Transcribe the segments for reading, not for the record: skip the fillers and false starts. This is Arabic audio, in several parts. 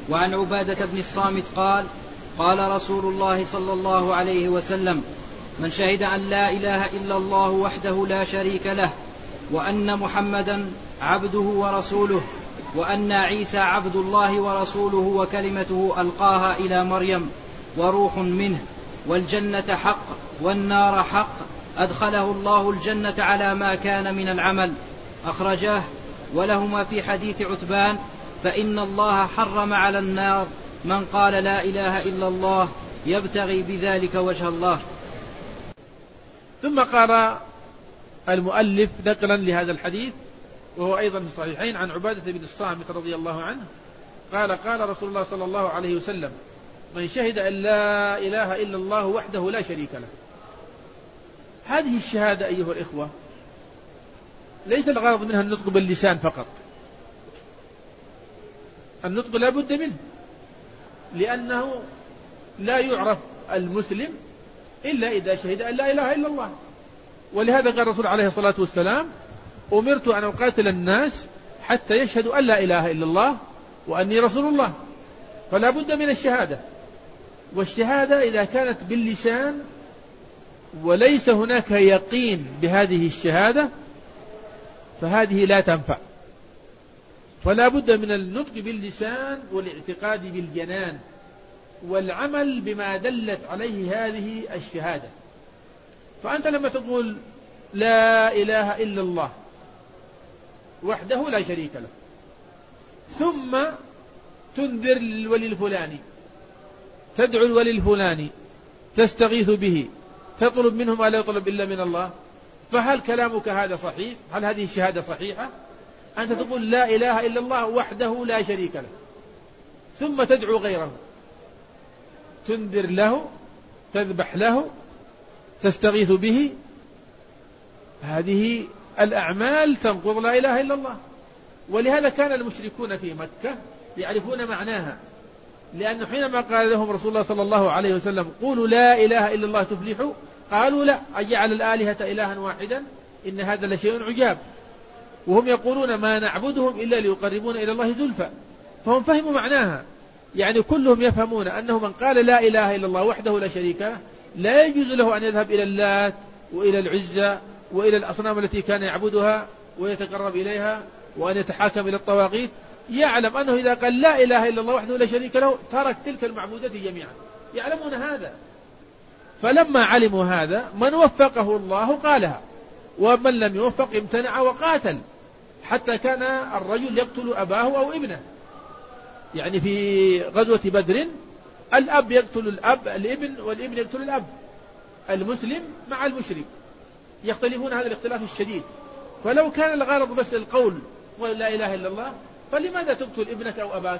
وعن عبادة بن الصامت قال قال رسول الله صلى الله عليه وسلم من شهد أن لا إله إلا الله وحده لا شريك له وأن محمدا عبده ورسوله وأن عيسى عبد الله ورسوله وكلمته ألقاها إلى مريم وروح منه والجنة حق والنار حق أدخله الله الجنة على ما كان من العمل أخرجاه. ولهما في حديث عتبان فإن الله حرم على النار من قال لا إله إلا الله يبتغي بذلك وجه الله. ثم قال المؤلف نقلا لهذا الحديث وهو أيضا في الصحيحين عن عبادة بن الصامت رضي الله عنه قال قال رسول الله صلى الله عليه وسلم من شهد أن لا إله إلا الله وحده لا شريك له. هذه الشهادة أيها الإخوة ليس الغرض منها النطق باللسان فقط، النطق لا بد منه، لأنه لا يعرف المسلم إلا إذا شهد أن لا إله إلا الله. ولهذا قال الرسول عليه الصلاة والسلام أمرت أن أقاتل الناس حتى يشهدوا أن لا إله إلا الله وأني رسول الله. فلا بد من الشهادة، والشهادة إذا كانت باللسان وليس هناك يقين بهذه الشهادة فهذه لا تنفع. فلا بد من النطق باللسان والاعتقاد بالجنان والعمل بما دلت عليه هذه الشهادة. فأنت لما تقول لا إله إلا الله وحده لا شريك له ثم تنذر الولي الفلاني، تدعو الولي الفلاني، تستغيث به، تطلب منه ما لا يطلب إلا من الله، فهل كلامك هذا صحيح؟ هل هذه الشهادة صحيحة؟ أنت تقول لا إله إلا الله وحده لا شريك له ثم تدعو غيره، تنذر له، تذبح له، تستغيث به، هذه الأعمال تنقض لا إله إلا الله. ولهذا كان المشركون في مكة يعرفون معناها، لأنه حينما قال لهم رسول الله صلى الله عليه وسلم قولوا لا إله إلا الله تفلحوا قالوا لا أجعل الآلهة إلها واحدا إن هذا لشيء عجاب، وهم يقولون ما نعبدهم إلا ليقربون إلى الله زلفى. فهم فهموا معناها، يعني كلهم يفهمون أنه من قال لا إله إلا الله وحده لا شريك له لا يجوز له أن يذهب إلى اللات وإلى العزى وإلى الأصنام التي كان يعبدها ويتقرب إليها وأن يتحاكم إلى الطواغيت. يعلم أنه إذا قال لا إله إلا الله وحده لا شريك له ترك تلك المعبودات جميعا، يعلمون هذا. فلما علموا هذا من وفقه الله قالها، ومن لم يوفق امتنع وقاتل، حتى كان الرجل يقتل أباه أو ابنه. يعني في غزوة بدر الأب يقتل الابن والابن يقتل الأب، المسلم مع المشرك يختلفون هذا الاختلاف الشديد. فلو كان الغرض بس القول ولا إله إلا الله فلماذا تقتل ابنك أو أباك؟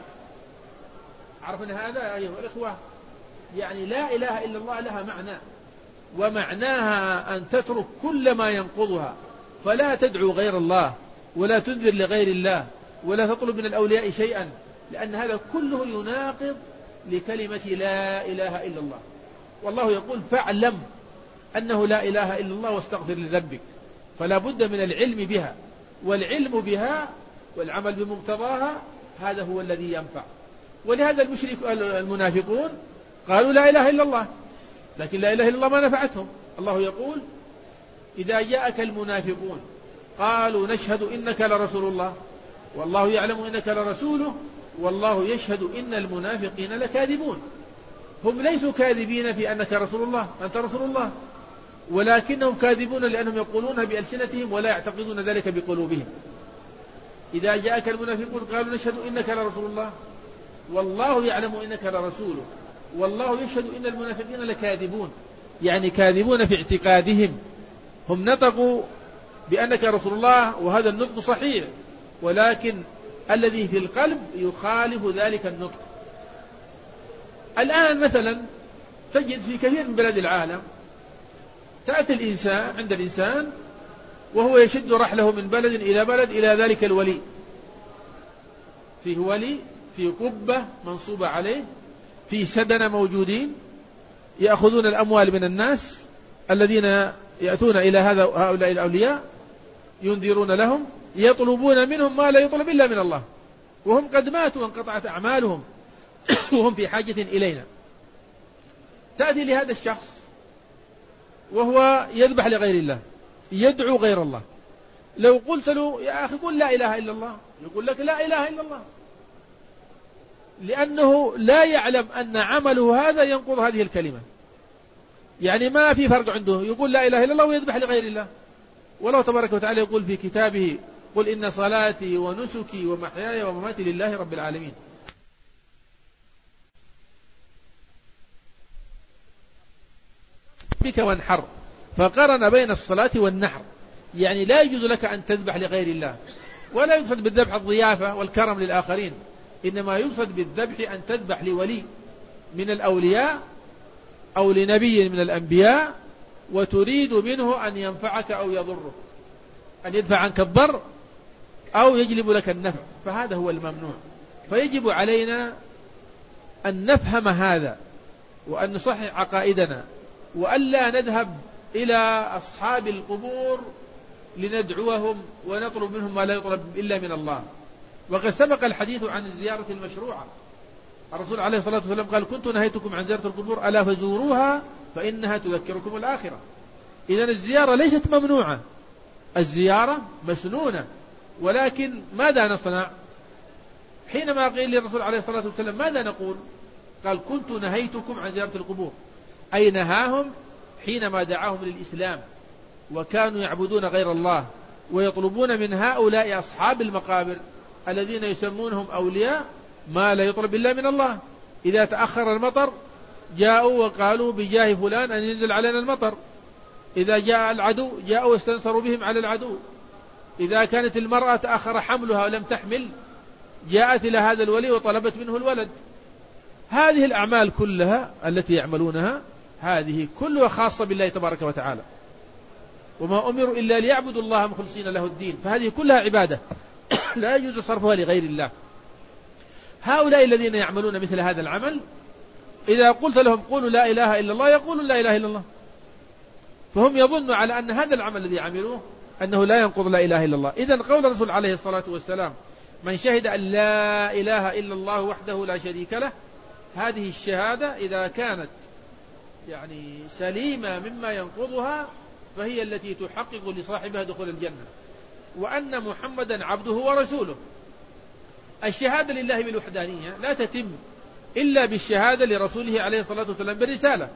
عرفنا هذا أيها الإخوة؟ يعني لا إله إلا الله لها معنى، ومعناها أن تترك كل ما ينقضها، فلا تدعو غير الله ولا تنذر لغير الله ولا تطلب من الأولياء شيئا، لأن هذا كله يناقض لكلمة لا إله إلا الله. والله يقول فاعلم أنه لا إله إلا الله واستغفر لذنبك. فلا بد من العلم بها، والعلم بها والعمل بمقتضاها هذا هو الذي ينفع. ولهذا المنافقون قالوا لا إله إلا الله، لكن لا إله إلا الله ما نفعتهم. الله يقول إذا جاءك المنافقون قالوا نشهد إنك لرسول الله والله يعلم إنك لرسوله والله يشهد إن المنافقين لكاذبون. هم ليسوا كاذبين في أنك رسول الله، أنت رسول الله، ولكنهم كاذبون لأنهم يقولونها بألسنتهم ولا يعتقدون ذلك بقلوبهم. إذا جاءك المنافقون قالوا نشهد إنك لرسول الله والله يعلم إنك لرسوله والله يشهد إن المنافقين لكاذبون، يعني كاذبون في اعتقادهم. هم نطقوا بأنك رسول الله وهذا النطق صحيح، ولكن الذي في القلب يخالف ذلك النطق. الآن مثلا تجد في كثير من بلاد العالم تأتي الإنسان عند الإنسان وهو يشد رحله من بلد إلى بلد إلى ذلك الولي، فيه ولي في قبة منصوبة عليه، في سدنة موجودين يأخذون الأموال من الناس الذين يأتون إلى هؤلاء الأولياء، ينذرون لهم، يطلبون منهم ما لا يطلب إلا من الله، وهم قد ماتوا وانقطعت أعمالهم، وهم في حاجة إلينا. تأتي لهذا الشخص وهو يذبح لغير الله، يدعو غير الله، لو قلت له يا أخي قل لا إله إلا الله، يقول لك لا إله إلا الله، لأنه لا يعلم أن عمله هذا ينقض هذه الكلمة. يعني ما في فرق عنده، يقول لا إله إلا الله ويذبح لغير الله. والله تبارك وتعالى يقول في كتابه قل إن صلاتي ونسكي ومحياي ومماتي لله رب العالمين. بك وانحر، فقرن بين الصلاة والنحر، يعني لا يجوز لك أن تذبح لغير الله، ولا يقصد بالذبح الضيافة والكرم للآخرين، إنما يقصد بالذبح أن تذبح لولي من الأولياء أو لنبي من الأنبياء وتريد منه أن ينفعك أو يضرك، أن يدفع عنك الضر أو يجلب لك النفع، فهذا هو الممنوع. فيجب علينا أن نفهم هذا وأن نصحح عقائدنا، وألا نذهب إلى أصحاب القبور لندعوهم ونطلب منهم ما لا يطلب إلا من الله. وقد سبق الحديث عن الزيارة المشروعة، الرسول عليه الصلاة والسلام قال كنت نهيتكم عن زيارة القبور ألا فزوروها فإنها تذكركم الآخرة. إذن الزيارة ليست ممنوعة، الزيارة مسنونة، ولكن ماذا نصنع حينما قيل للرسول عليه الصلاة والسلام ماذا نقول؟ قال كنت نهيتكم عن زيارة القبور، أي نهاهم حينما دعاهم للإسلام وكانوا يعبدون غير الله ويطلبون من هؤلاء أصحاب المقابر الذين يسمونهم أولياء ما لا يطلب إلا من الله. إذا تأخر المطر جاءوا وقالوا بجاه فلان أن ينزل علينا المطر، إذا جاء العدو جاءوا واستنصروا بهم على العدو، إذا كانت المرأة تأخر حملها ولم تحمل جاءت إلى هذا الولي وطلبت منه الولد. هذه الأعمال كلها التي يعملونها هذه كلها خاصة بالله تبارك وتعالى، وما أمروا إلا ليعبدوا الله مخلصين له الدين، فهذه كلها عبادة لا يجوز صرفها لغير الله. هؤلاء الذين يعملون مثل هذا العمل إذا قلت لهم قولوا لا إله إلا الله يقولون لا إله إلا الله، فهم يظنوا على أن هذا العمل الذي عملوه أنه لا ينقض لا إله إلا الله. إذن قول الرسول عليه الصلاة والسلام من شهد أن لا إله إلا الله وحده لا شريك له، هذه الشهادة إذا كانت يعني سليمة مما ينقضها فهي التي تحقق لصاحبها دخول الجنة، وأن محمدا عبده ورسوله. الشهادة لله بالوحدانية لا تتم إلا بالشهادة لرسوله عليه الصلاة والسلام بالرسالة.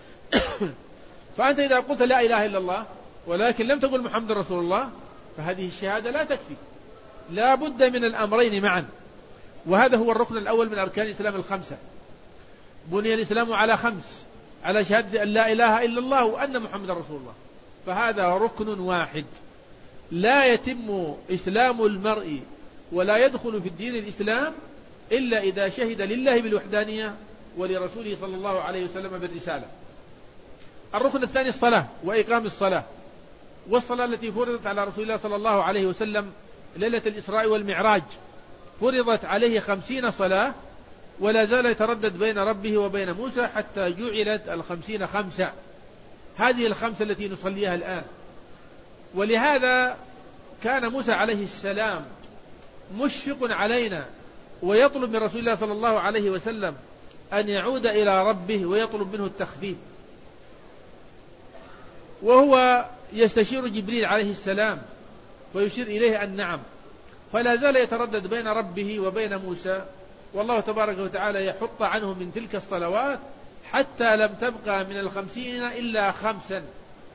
فأنت إذا قلت لا إله إلا الله ولكن لم تقل محمد رسول الله فهذه الشهادة لا تكفي، لا بد من الأمرين معا، وهذا هو الركن الأول من أركان الإسلام الخمسة. بني الإسلام على خمس، على شهادة أن لا إله إلا الله وأن محمد رسول الله، فهذا ركن واحد. لا يتم إسلام المرء ولا يدخل في الدين الإسلام إلا إذا شهد لله بالوحدانية ولرسوله صلى الله عليه وسلم بالرسالة. الركن الثاني الصلاة وإقام الصلاة، والصلاة التي فرضت على رسول الله صلى الله عليه وسلم ليلة الإسراء والمعراج فرضت عليه 50 صلاة، ولا زال يتردد بين ربه وبين موسى حتى جعلت 50 خمسة. هذه الخمسة التي نصليها الآن. ولهذا كان موسى عليه السلام مشفق علينا ويطلب من رسول الله صلى الله عليه وسلم أن يعود إلى ربه ويطلب منه التخفيف، وهو يستشير جبريل عليه السلام ويشير إليه أن نعم، فلا زال يتردد بين ربه وبين موسى، والله تبارك وتعالى يحط عنه من تلك الصلوات حتى لم تبقى من 50 إلا 5.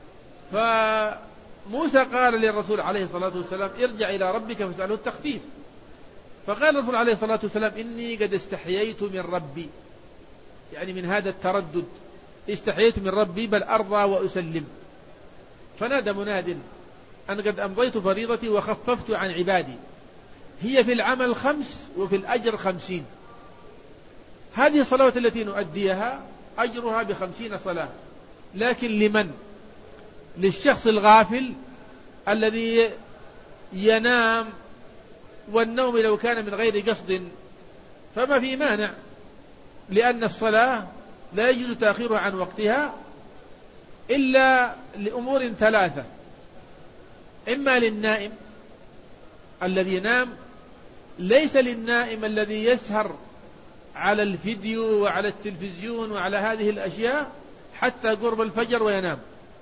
فموسى قال للرسول عليه الصلاة والسلام ارجع إلى ربك فاسأله التخفيف، فقال الرسول عليه الصلاة والسلام إني قد استحييت من ربي، يعني من هذا التردد استحييت من ربي بل أرضى وأسلم. فنادى مناد أن قد أمضيت فريضتي وخففت عن عبادي، هي في العمل 5 وفي الأجر 50. هذه الصلاة التي نؤديها أجرها 50 صلاة، لكن لمن؟ للشخص الغافل الذي ينام، والنوم لو كان من غير قصد فما في مانع، لأن الصلاة لا يجوز تأخيرها عن وقتها إلا لأمور 3: إما للنائم الذي ينام، ليس للنائم الذي يسهر على الفيديو وعلى التلفزيون وعلى هذه الأشياء حتى قرب الفجر وينام،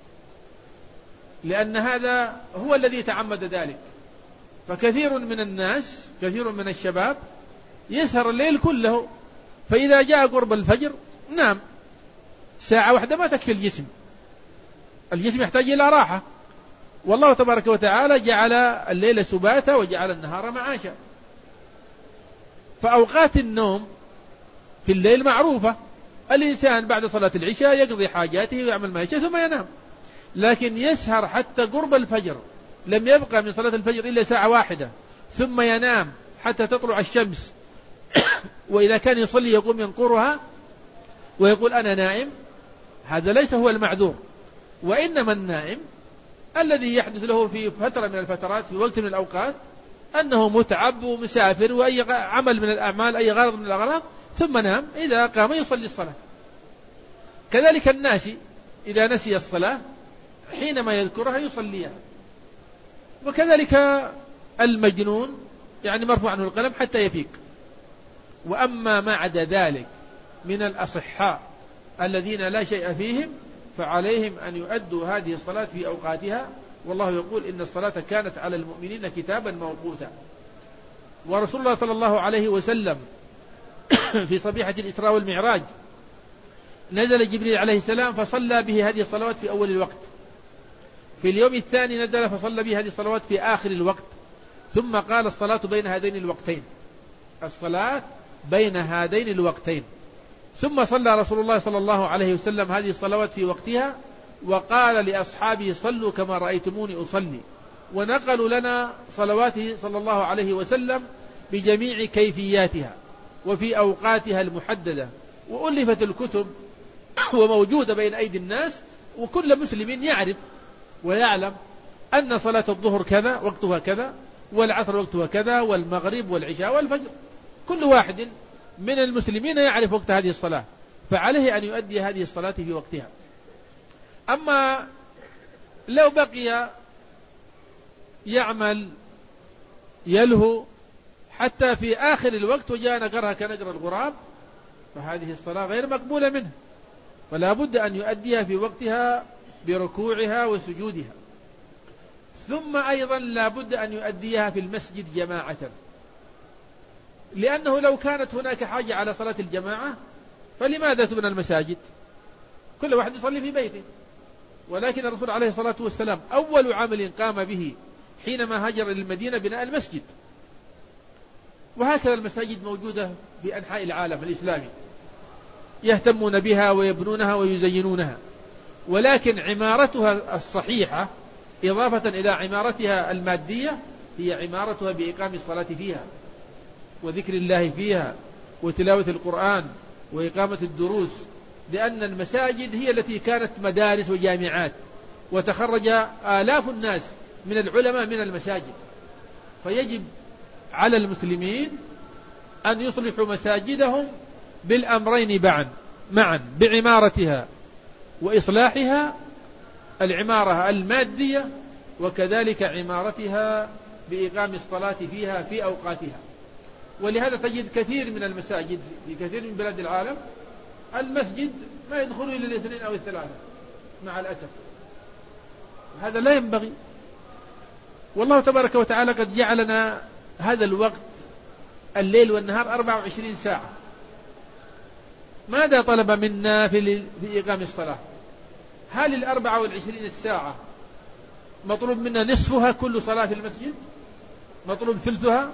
لأن هذا هو الذي تعمد ذلك. فكثير من الناس، كثير من الشباب يسهر الليل كله، فإذا جاء قرب الفجر نام. ساعة واحدة ما تكفي الجسم، الجسم يحتاج إلى راحة، والله تبارك وتعالى جعل الليل سباتا وجعل النهار معاشا. فأوقات النوم في الليل معروفة، الإنسان بعد صلاة العشاء يقضي حاجاته ويعمل ما يشاء ثم ينام، لكن يسهر حتى قرب الفجر، لم يبقى من صلاة الفجر إلا ساعة واحدة، ثم ينام حتى تطلع الشمس وإذا كان يصلي يقوم ينقرها ويقول أنا نائم، هذا ليس هو المعذور. وإنما النائم الذي يحدث له في فترة من الفترات، في وقت من الأوقات، أنه متعب ومسافر وأي عمل من الأعمال، أي غرض من الأغراض، ثم نام، إذا قام يصلي الصلاة. كذلك الناس إذا نسي الصلاة حينما يذكرها يصليها. وكذلك المجنون يعني مرفوع عنه القلم حتى يفيق. وأما ما عدا ذلك من الأصحاء الذين لا شيء فيهم فعليهم أن يؤدوا هذه الصلاة في أوقاتها، والله يقول إن الصلاة كانت على المؤمنين كتابا موقوتا. ورسول الله صلى الله عليه وسلم في صبيحة الإسراء والمعراج نزل جبريل عليه السلام فصلى به هذه الصلوات في أول الوقت، في اليوم الثاني نزل فصلى به هذه الصلوات في آخر الوقت، ثم قال الصلاة بين هذين الوقتين، الصلاة بين هذين الوقتين. ثم صلى رسول الله صلى الله عليه وسلم هذه الصلوات في وقتها، وقال لأصحابه صلوا كما رأيتموني أصلي. ونقلوا لنا صلواته صلى الله عليه وسلم بجميع كيفياتها وفي أوقاتها المحددة، وألفت الكتب وموجودة بين أيدي الناس، وكل مسلم يعرف ويعلم أن صلاة الظهر كذا وقتها كذا، والعصر وقتها كذا، والمغرب والعشاء والفجر، كل واحد من المسلمين يعرف وقت هذه الصلاة، فعليه أن يؤدي هذه الصلاة في وقتها. أما لو بقي يعمل يلهو حتى في آخر الوقت وجاء نقرها كنقر الغراب، فهذه الصلاة غير مقبولة منه، فلا بد أن يؤديها في وقتها بركوعها وسجودها. ثم أيضا لا بد أن يؤديها في المسجد جماعة، لأنه لو كانت هناك حاجة على صلاة الجماعة فلماذا تبنى المساجد؟ كل واحد يصلي في بيته. ولكن الرسول عليه الصلاة والسلام أول عمل قام به حينما هاجر إلى المدينة بناء المسجد. وهكذا المساجد موجودة في أنحاء العالم الإسلامي، يهتمون بها ويبنونها ويزينونها، ولكن عمارتها الصحيحة إضافة إلى عمارتها المادية هي عمارتها بإقام الصلاة فيها وذكر الله فيها وتلاوة القرآن وإقامة الدروس، لأن المساجد هي التي كانت مدارس وجامعات، وتخرج آلاف الناس من العلماء من المساجد. فيجب على المسلمين أن يصلحوا مساجدهم بالأمرين معا، بعمارتها وإصلاحها، العمارة المادية، وكذلك عمارتها بإقام الصلاة فيها في أوقاتها. ولهذا تجد كثير من المساجد في كثير من بلاد العالم المسجد ما يدخل إلا الاثنين أو الثلاثة مع الأسف، هذا لا ينبغي. والله تبارك وتعالى قد جعلنا هذا الوقت الليل والنهار 24 ساعة، ماذا طلب منا في إقام الصلاة؟ هل 24 ساعة مطلوب منا نصفها كل صلاة في المسجد؟ مطلوب ثلثها؟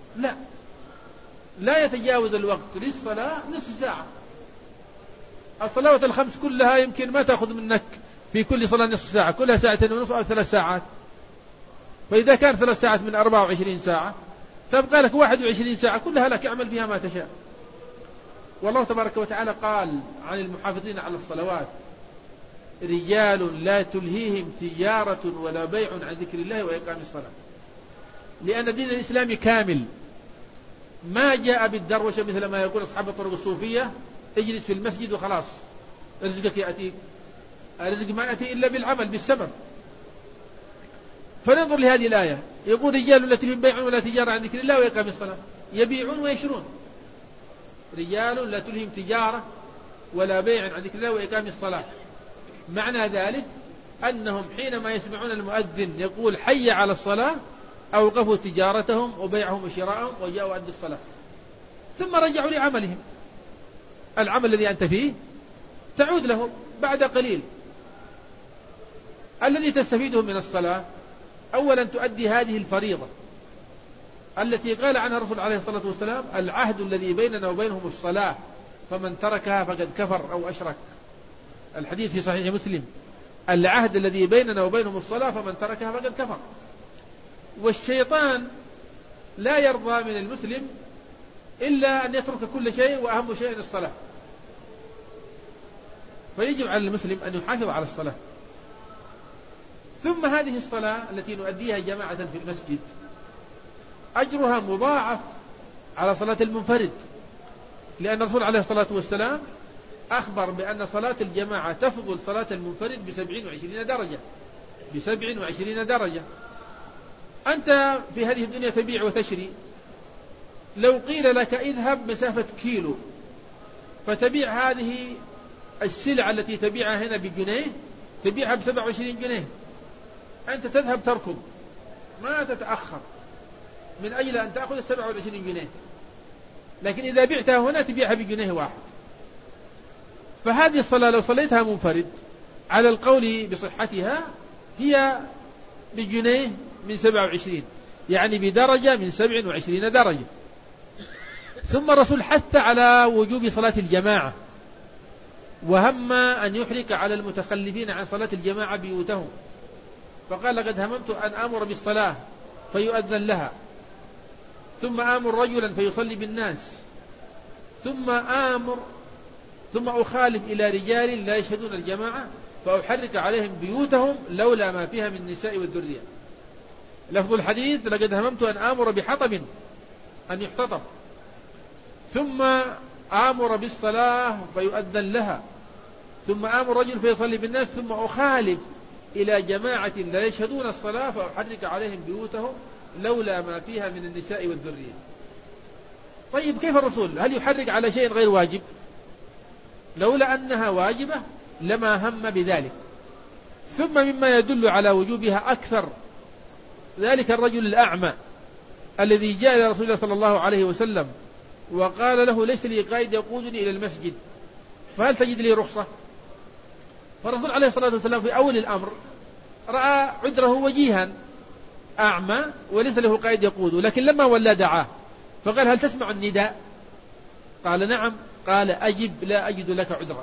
لا يتجاوز الوقت للصلاة نصف ساعة. الصلوات الخمس كلها يمكن ما تأخذ منك في كل صلاة نصف ساعة، كلها ساعتين ونصف أو 3 ساعات. فإذا كان 3 ساعات من 24 ساعة تبقى لك 21 ساعة كلها لك، اعمل فيها ما تشاء. والله تبارك وتعالى قال عن المحافظين على الصلوات: رجال لا تلهيهم تجارة ولا بيع عن ذكر الله وإقام الصلاة. لأن الدين الإسلامي كامل، ما جاء بالدروشة مثل ما يقول أصحاب الطرق الصوفية: اجلس في المسجد وخلاص رزقك يأتيك. الرزق ما يأتي إلا بالعمل بالسبب. فننظر لهذه الآية، يقول: رجال لا تلهيهم بيع ولا تجارة عن ذكر الله وإقام الصلاة، يبيعون ويشرون. رجال لا تلهم تجارة ولا بيع عن ذكر الله وإقام الصلاة. معنى ذلك أنهم حينما يسمعون المؤذن يقول حي على الصلاة أوقفوا تجارتهم وبيعهم وشراءهم وجاءوا أدوا الصلاة، ثم رجعوا لعملهم. العمل الذي أنت فيه تعود له بعد قليل. الذي تستفيده من الصلاة أولا تؤدي هذه الفريضة التي قال عنها الرسول عليه الصلاة والسلام: العهد الذي بيننا وبينهم الصلاة فمن تركها فقد كفر أو أشرك. الحديث في صحيح مسلم: العهد الذي بيننا وبينهم الصلاة فمن تركها فقد كفر. والشيطان لا يرضى من المسلم إلا أن يترك كل شيء وأهم شيء الصلاة، فيجب على المسلم أن يحافظ على الصلاة. ثم هذه الصلاة التي نؤديها جماعة في المسجد أجرها مضاعف على صلاة المنفرد، لأن الرسول عليه الصلاة والسلام أخبر بأن صلاة الجماعة تفضل صلاة المنفرد ب27 درجة. أنت في هذه الدنيا تبيع وتشري، لو قيل لك اذهب مسافة كيلو فتبيع هذه السلعة التي تبيعها هنا بجنيه تبيعها ب27 جنيه، أنت تذهب تركض ما تتأخر من أجل أن تأخذ 27 جنيه، لكن إذا بعتها هنا تبيعها بجنيه واحد. فهذه الصلاة لو صليتها منفرد على القول بصحتها هي بجنيه من 27، يعني بدرجة من 27 درجة. ثم الرسول حث على وجوب صلاة الجماعة، وهم أن يحرك على المتخلفين عن صلاة الجماعة بيوتهم، فقال: لقد هممت أن آمر بالصلاة فيؤذن لها، ثم آمر رجلا فيصلي بالناس، ثم أخالف إلى رجال لا يشهدون الجماعة فأحرك عليهم بيوتهم لولا ما فيها من النساء والذرية. لفظ الحديث: لقد هممت أن آمر بحطب أن يحتطب، ثم آمر بالصلاة فيؤذن لها، ثم آمر رجل فيصلي بالناس، ثم أخالف إلى جماعة لا يشهدون الصلاة فأحرك عليهم بيوتهم لولا ما فيها من النساء والذرية. طيب كيف الرسول؟ هل يحرك على شيء غير واجب؟ لولا أنها واجبة لما هم بذلك. ثم مما يدل على وجوبها أكثر ذلك الرجل الأعمى الذي جاء إلى رسول الله صلى الله عليه وسلم وقال له: ليس لي قائد يقودني إلى المسجد، فهل تجد لي رخصة؟ فالرسول عليه الصلاة والسلام في أول الأمر رأى عذره وجيها، أعمى وليس له قائد يقوده، لكن لما ولى دعاه فقال: هل تسمع النداء؟ قال: نعم. قال: أجب، لا أجد لك عذرا.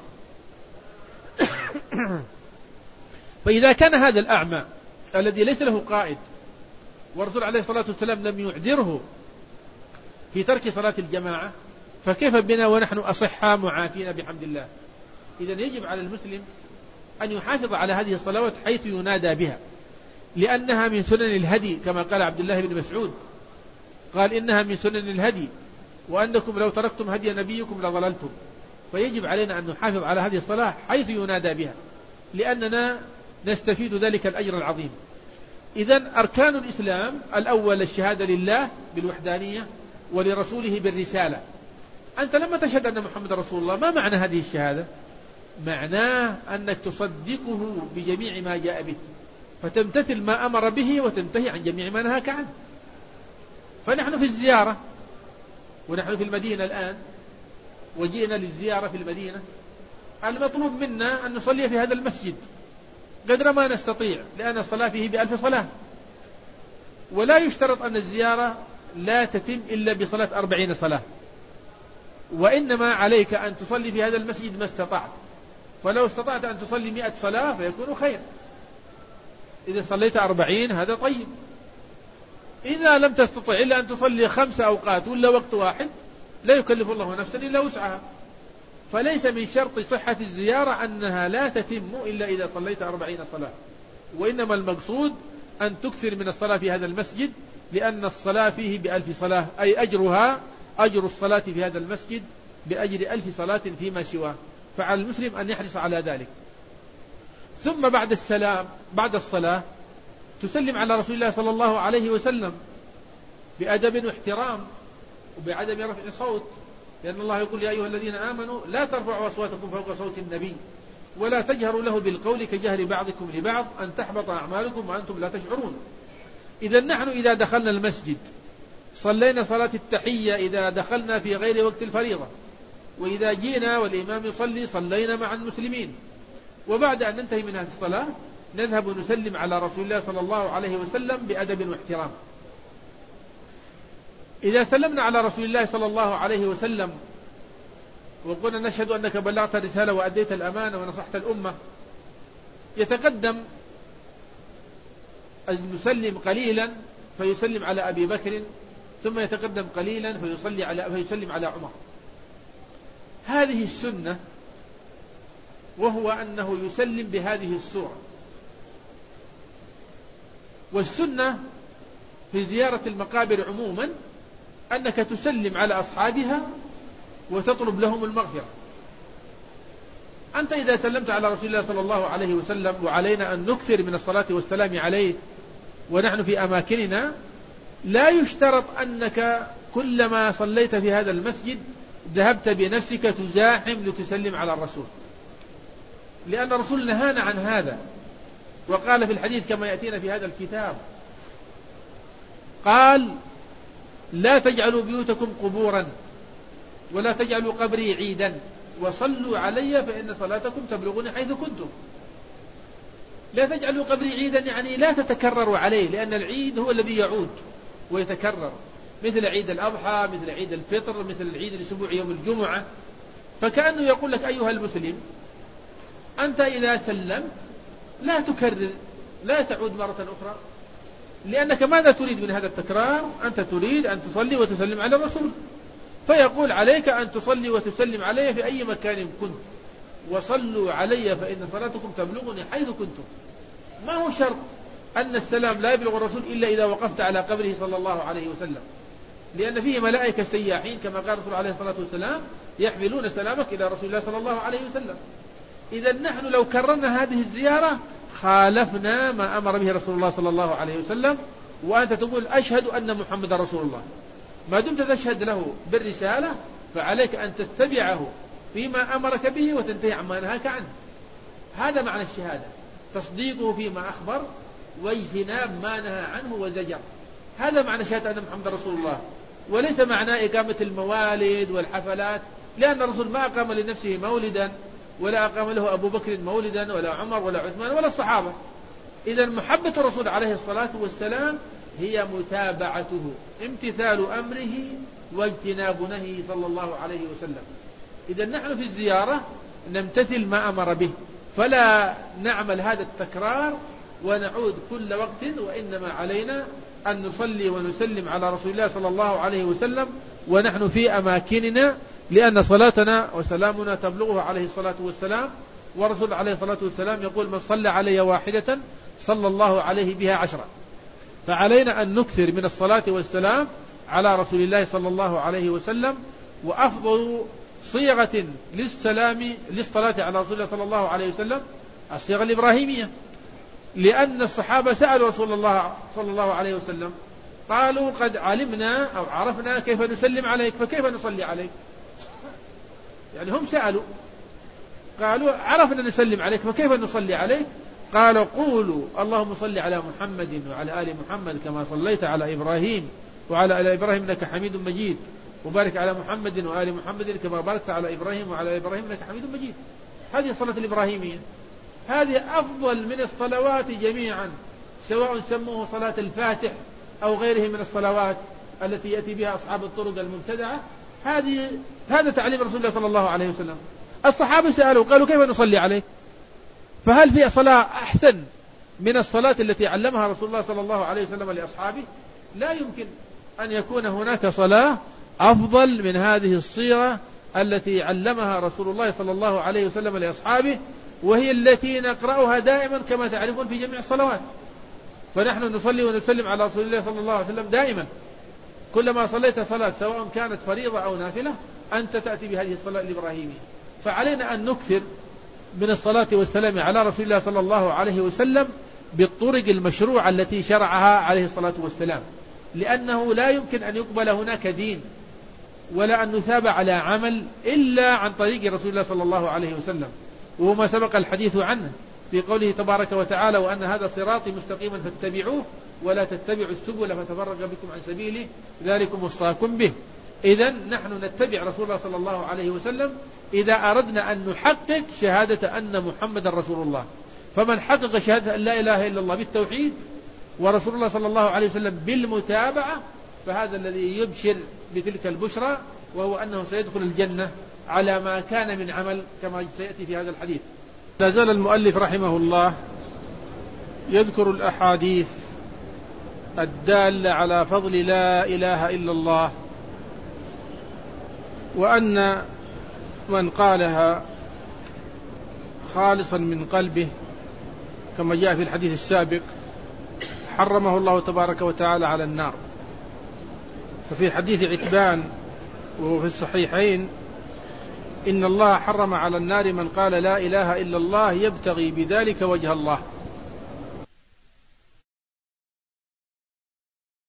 فإذا كان هذا الأعمى الذي ليس له قائد والرسول عليه الصلاة والسلام لم يعذره في ترك صلاة الجماعة، فكيف بنا ونحن أصحى معافين بحمد الله؟ إذن يجب على المسلم أن يحافظ على هذه الصلوات حيث ينادى بها، لأنها من سنن الهدي، كما قال عبد الله بن مسعود قال: إنها من سنن الهدي، وأنكم لو تركتم هدي نبيكم لضللتم. فيجب علينا أن نحافظ على هذه الصلاة حيث ينادى بها، لأننا نستفيد ذلك الأجر العظيم. إذن أركان الإسلام: الأول الشهادة لله بالوحدانية ولرسوله بالرسالة. أنت لما تشهد أن محمد رسول الله، ما معنى هذه الشهادة؟ معناه أنك تصدقه بجميع ما جاء به، فتمتثل ما أمر به وتنتهي عن جميع ما نهاك عنه. فنحن في الزيارة ونحن في المدينة الآن، وجئنا للزيارة في المدينة، المطلوب منا أن نصلي في هذا المسجد قدر ما نستطيع، لأن الصلاة فيه ب1000 صلاة، ولا يشترط أن الزيارة لا تتم إلا بصلاة 40 صلاة، وإنما عليك أن تصلي في هذا المسجد ما استطعت. فلو استطعت أن تصلي 100 صلاة فيكون خير، إذا صليت 40 هذا طيب. إذا لم تستطع إلا أن تصلي 5 أوقات ولا وقت واحد، لا يكلف الله نفسا إلا وسعها. فليس من شرط صحة الزيارة أنها لا تتم إلا إذا صليت 40 صلاة، وإنما المقصود أن تكثر من الصلاة في هذا المسجد، لأن الصلاة فيه ب1000 صلاة، أي أجرها أجر الصلاة في هذا المسجد بأجر 1000 صلاة فيما سواه. فعلى المسلم أن يحرص على ذلك. ثم بعد الصلاة تسلم على رسول الله صلى الله عليه وسلم بأدب واحترام وبعدم رفع صوت، لأن الله يقول يا أيها الذين آمنوا لا ترفعوا أصواتكم فوق صوت النبي ولا تجهروا له بالقول كجهر بعضكم لبعض أن تحبط أعمالكم وأنتم لا تشعرون. إذا نحن إذا دخلنا المسجد صلينا صلاة التحية إذا دخلنا في غير وقت الفريضة، وإذا جينا والإمام يصلي صلينا مع المسلمين، وبعد أن ننتهي من هذه الصلاة نذهب ونسلم على رسول الله صلى الله عليه وسلم بأدب واحترام. إذا سلمنا على رسول الله صلى الله عليه وسلم وقلنا نشهد أنك بلغت الرسالة وأديت الأمانة ونصحت الأمة، يتقدم المسلم قليلا فيسلم على أبي بكر، ثم يتقدم قليلا فيسلم على عمر. هذه السنة، وهو أنه يسلم بهذه الصورة. والسنة في زيارة المقابر عموما أنك تسلم على أصحابها وتطلب لهم المغفرة. أنت إذا سلمت على رسول الله صلى الله عليه وسلم، وعلينا أن نكثر من الصلاة والسلام عليه ونحن في أماكننا، لا يشترط أنك كلما صليت في هذا المسجد ذهبت بنفسك تزاحم لتسلم على الرسول، لأن الرسول نهانا عن هذا، وقال في الحديث كما يأتينا في هذا الكتاب، قال لا تجعلوا بيوتكم قبورا ولا تجعلوا قبري عيدا وصلوا علي فإن صلاتكم تبلغني حيث كنتم. لا تجعلوا قبري عيدا يعني لا تتكرروا عليه، لأن العيد هو الذي يعود ويتكرر، مثل عيد الأضحى، مثل عيد الفطر، مثل العيد الأسبوع يوم الجمعة. فكأنه يقول لك أيها المسلم أنت إذا سلمت لا تكرر، لا تعود مرة أخرى، لأنك ماذا تريد من هذا التكرار؟ أنت تريد أن تصلي وتسلم على الرسول، فيقول عليك أن تصلي وتسلم علي في أي مكان كنت، وصلوا علي فإن صلاتكم تبلغني حيث كنتم. ما هو شرط أن السلام لا يبلغ الرسول إلا إذا وقفت على قبره صلى الله عليه وسلم، لأن فيه ملائكة سياحين كما قال الرسول عليه الصلاة والسلام يحملون سلامك إلى رسول الله صلى الله عليه وسلم. إذا نحن لو كررنا هذه الزيارة خالفنا ما أمر به رسول الله صلى الله عليه وسلم. وأنت تقول أشهد أن محمد رسول الله، ما دمت تشهد له بالرسالة فعليك أن تتبعه فيما أمرك به وتنتهي عما نهاك عنه. هذا معنى الشهادة، تصديقه فيما أخبر واجتناب ما نهى عنه وزجر. هذا معنى شهادة أن محمد رسول الله، وليس معنى إقامة الموالد والحفلات، لأن الرسول ما أقام لنفسه مولدا، ولا أقام له أبو بكر مولدا، ولا عمر ولا عثمان ولا الصحابة. إذا محبة الرسول عليه الصلاة والسلام هي متابعته، امتثال أمره واجتناب نهيه صلى الله عليه وسلم. إذا نحن في الزيارة نمتثل ما أمر به، فلا نعمل هذا التكرار ونعود كل وقت، وإنما علينا أن نصلي ونسلم على رسول الله صلى الله عليه وسلم ونحن في أماكننا، لأن صلاتنا وسلامنا تبلغه عليه الصلاة والسلام. ورسول عليه الصلاة والسلام يقول من صلى علي واحدة صلى الله عليه بها 10. فعلينا أن نكثر من الصلاة والسلام على رسول الله صلى الله عليه وسلم. وأفضل صيغة للصلاة على رسول الله صلى الله عليه وسلم الصيغة الإبراهيمية، لأن الصحابة سألوا رسول الله صلى الله عليه وسلم قالوا قد علمنا أو عرفنا كيف نسلم عليك فكيف نصلي عليك. يعني هم سألوا قالوا عرفنا نسلم عليك فكيف نصلي عليك؟ قالوا قولوا اللهم صل على محمد وعلى آل محمد كما صليت على إبراهيم وعلى آل إبراهيم إنك حميد مجيد، وبارك على محمد وآل محمد كما باركت على إبراهيم وعلى آل إبراهيم إنك حميد مجيد. هذه الصلاة الإبراهيمية، هذه أفضل من الصلوات جميعا، سواء سموه صلاة الفاتح أو غيره من الصلوات التي يأتي بها أصحاب الطرق المبتدعة. هذا تعليم رسول الله صلى الله عليه وسلم. الصحابة سألوا قالوا كيف نصلي عليك؟ فهل في صلاة أحسن من الصلاة التي علمها رسول الله صلى الله عليه وسلم لأصحابه؟ لا يمكن أن يكون هناك صلاة أفضل من هذه الصيغة التي علمها رسول الله صلى الله عليه وسلم لأصحابه، وهي التي نقرأها دائما كما تعرفون في جميع الصلوات. فنحن نصلي ونسلم على رسول الله صلى الله عليه وسلم دائما، كلما صليت صلاة سواء كانت فريضة أو نافلة أنت تأتي بهذه الصلاة الإبراهيمية. فعلينا أن نكثر من الصلاة والسلام على رسول الله صلى الله عليه وسلم بالطرق المشروعة التي شرعها عليه الصلاة والسلام، لأنه لا يمكن أن يقبل هناك دين ولا أن نثاب على عمل إلا عن طريق رسول الله صلى الله عليه وسلم، وهو ما سبق الحديث عنه في قوله تبارك وتعالى: وأن هذا صراطي مستقيما فاتبعوه ولا تتبعوا السبل فتفرق بكم عن سبيله ذلكم وصاكم به. إذن نحن نتبع رسول الله صلى الله عليه وسلم إذا أردنا أن نحقق شهادة أن محمد رسول الله. فمن حقق شهادة أن لا إله إلا الله بالتوحيد ورسول الله صلى الله عليه وسلم بالمتابعة فهذا الذي يبشر بتلك البشرى، وهو أنه سيدخل الجنة على ما كان من عمل كما سيأتي في هذا الحديث. لا زال المؤلف رحمه الله يذكر الأحاديث الدالة على فضل لا إله إلا الله، وأن من قالها خالصا من قلبه كما جاء في الحديث السابق حرمه الله تبارك وتعالى على النار. ففي حديث عتبان وهو في الصحيحين: إن الله حرم على النار من قال لا إله إلا الله يبتغي بذلك وجه الله.